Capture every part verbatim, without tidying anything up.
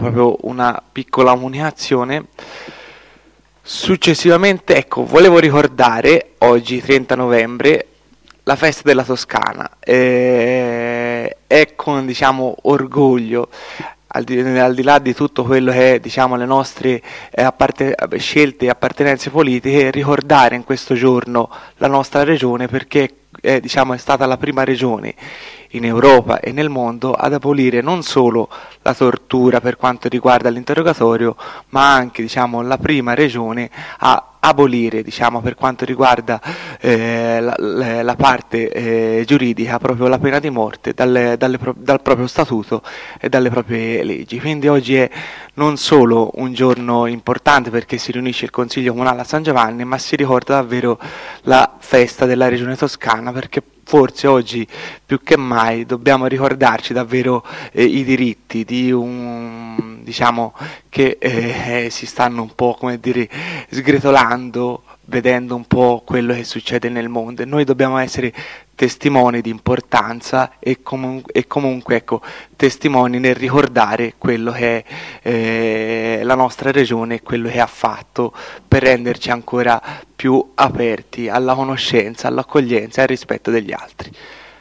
proprio una piccola comunicazione. Successivamente, ecco, volevo ricordare oggi, trenta novembre, la festa della Toscana. Eh, è con, diciamo, orgoglio, al di, al di là di tutto quello che è, diciamo, le nostre eh, apparte- scelte e appartenenze politiche, ricordare in questo giorno la nostra regione, perché eh, diciamo, è stata la prima regione in Europa e nel mondo ad abolire non solo la tortura per quanto riguarda l'interrogatorio, ma anche, diciamo, la prima regione a abolire, diciamo, per quanto riguarda eh, la, la, la parte eh, giuridica, proprio la pena di morte dalle, dalle pro- dal proprio statuto e dalle proprie leggi. Quindi oggi è non solo un giorno importante perché si riunisce il Consiglio Comunale a San Giovanni, ma si ricorda davvero la festa della regione toscana, perché forse oggi più che mai dobbiamo ricordarci davvero eh, i diritti di un, diciamo, che eh, si stanno un po', come dire, sgretolando, vedendo un po' quello che succede nel mondo, e noi dobbiamo essere testimoni di importanza e, comun- e comunque, ecco, testimoni nel ricordare quello che è eh, la nostra regione e quello che ha fatto per renderci ancora più aperti alla conoscenza, all'accoglienza e al rispetto degli altri.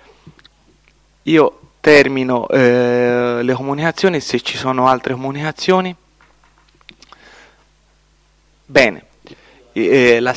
Io termino eh, le comunicazioni, se ci sono altre comunicazioni. Bene, eh, la